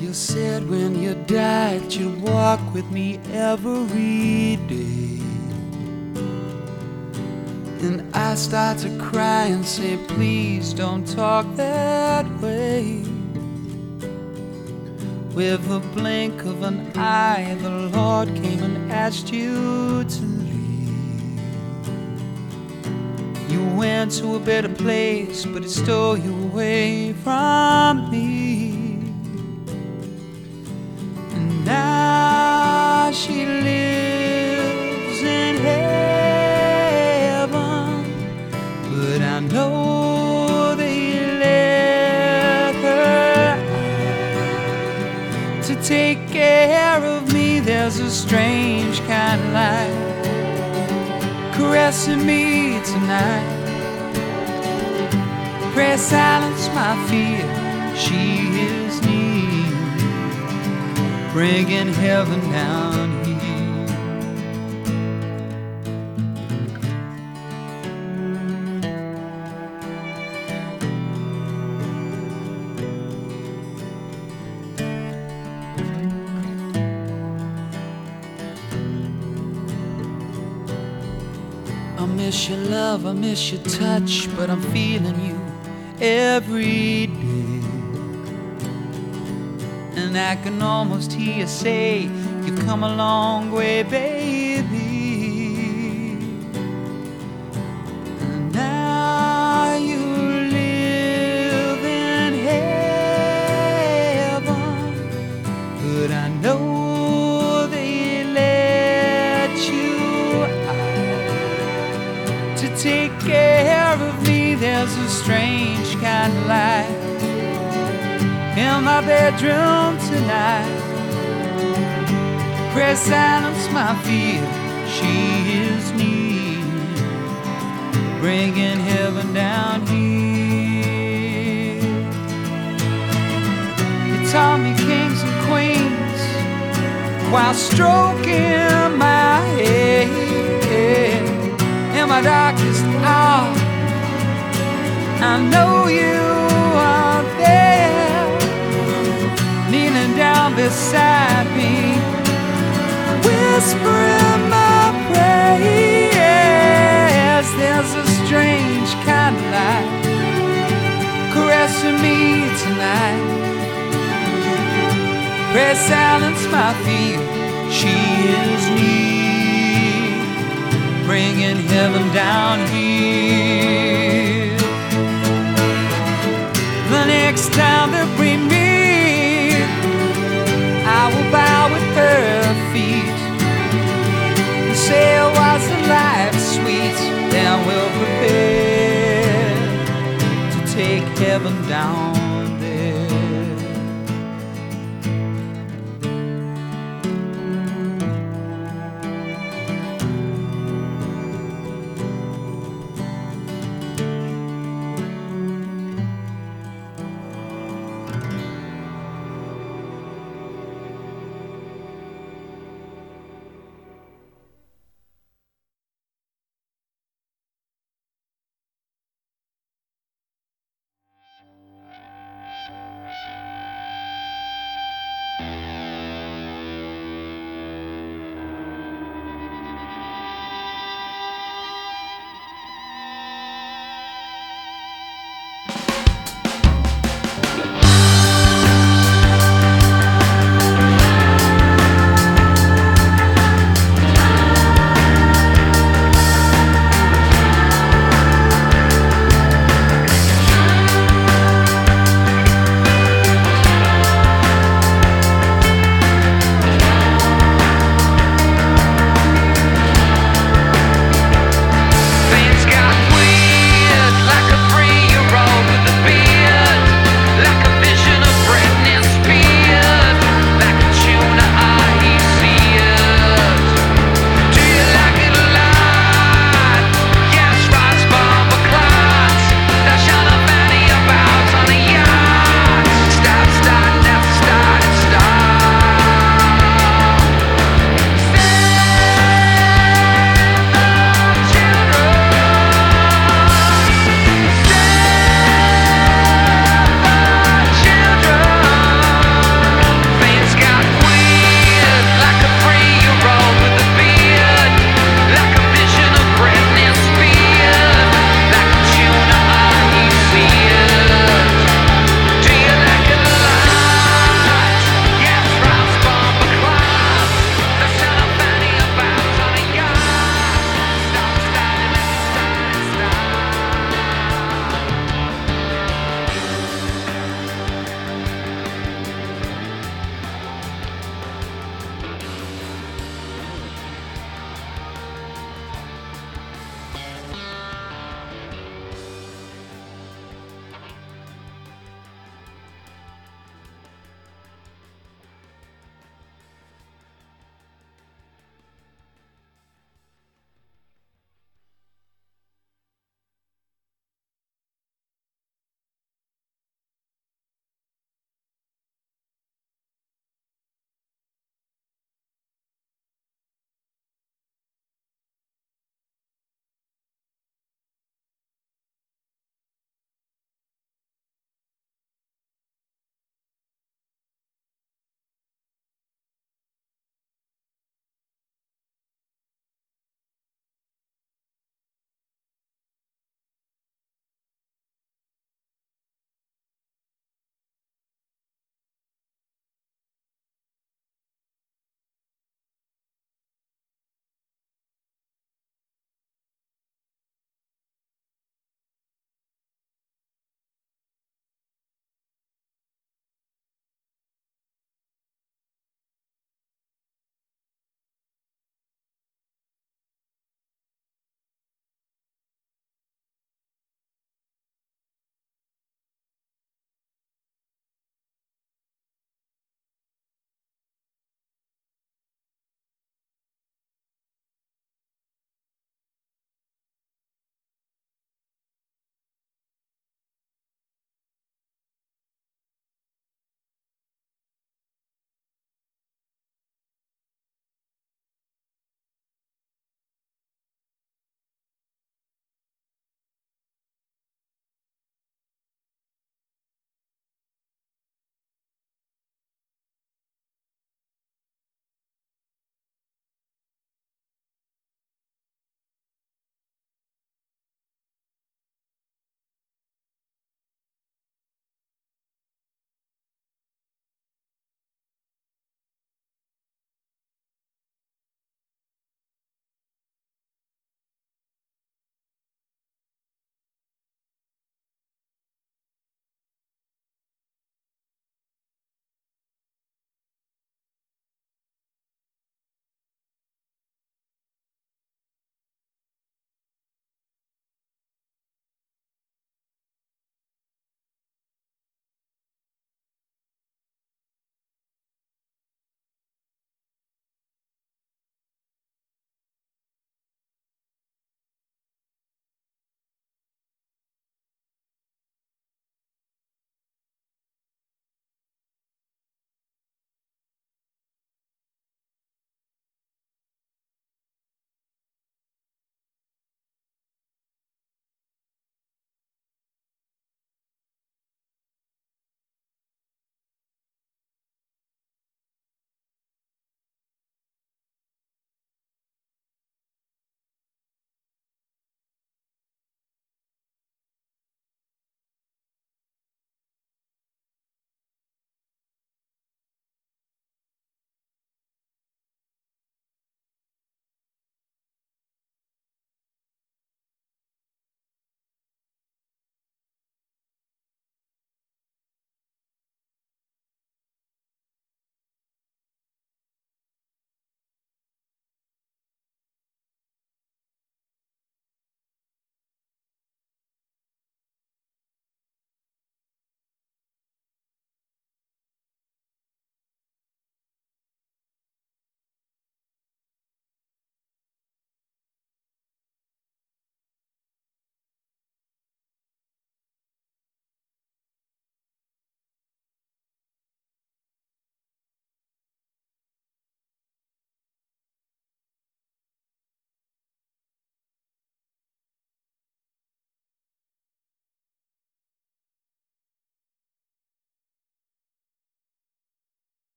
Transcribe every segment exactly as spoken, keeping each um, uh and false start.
You said when you died you'd walk with me every day. And I start to cry and say, please don't talk that way. With a blink of an eye, the Lord came and asked you to leave. You went to a better place, but it stole you away from me. And now she lives in heaven, but I know they let her out to take care of me. There's a strange kind of light caressing me tonight. Pray silence my fear, she is near, bringing heaven down here. I miss your love, I miss your touch, but I'm feeling you every day. And I can almost hear you say, you've come a long way, baby. And now you live in heaven, but I know they let you out to take care of me. There's a strange kind of light in my bedroom tonight. Pray silence my fear, she is near, bringing heaven down here. You taught me kings and queens while stroking my head. In my darkest hour, I know you are there, kneeling down beside me, whispering my prayers. There's a strange kind of light caressing me tonight. Pray silence my fear, she is near, bringing heaven down here. The next time that we meet, I will bow at her feet and say, was the life sweet? Then we'll prepare to take heaven down there.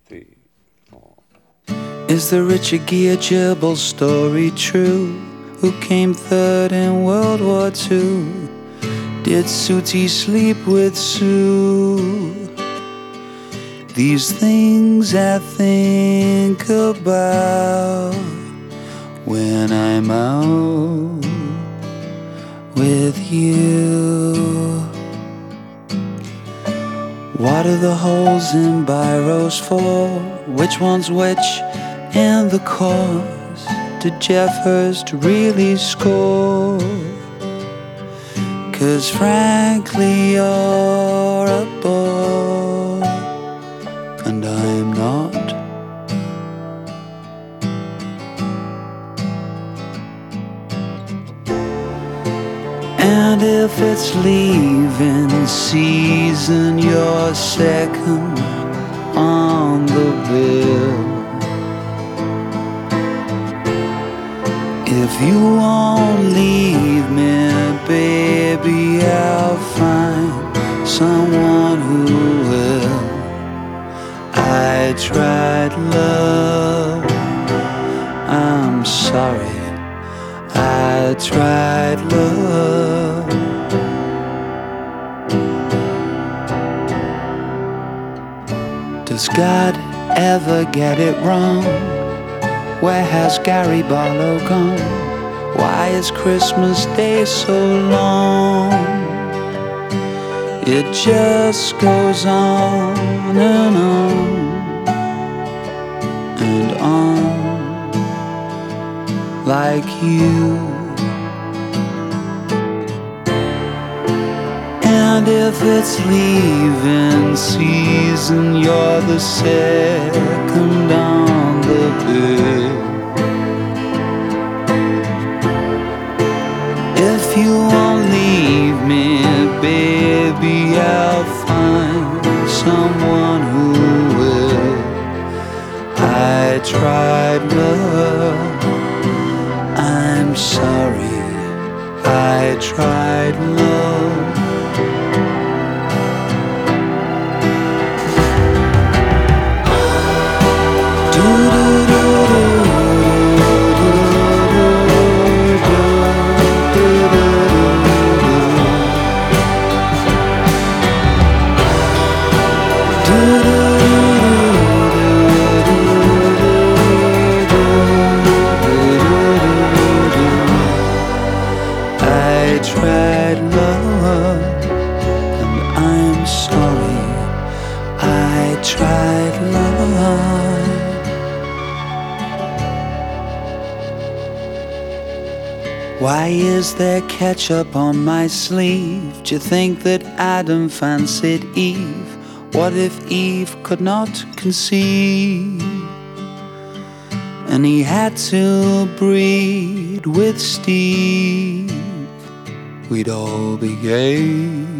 three, four. Is the Richard Gere Gerbil story true? Who came third in World War Two? Did Sooty sleep with Sue? These things I think about when I'm out with you. What are the holes in biros for? Which one's which in the cause? Did Jeff Hurst really score? 'Cause frankly you're a bore and I'm not. And if it's leaving season, you're second on the bill. If you won't leave me, baby, I'll find someone who will. I tried love, I'm sorry, I tried love. Does God ever get it wrong? Where has Gary Barlow gone? Why is Christmas Day so long? It just goes on and on and on, like you. And if it's leaving season, you're the second on the bill. If you won't leave me, baby, I'll find someone who will. I tried love, I'm sorry, I tried love. I tried love, and I'm sorry, I tried love. Why is there ketchup on my sleeve? D'you think that Adam fancied Eve? What if Eve could not conceive? And he had to breed with Steve. We'd all be gay.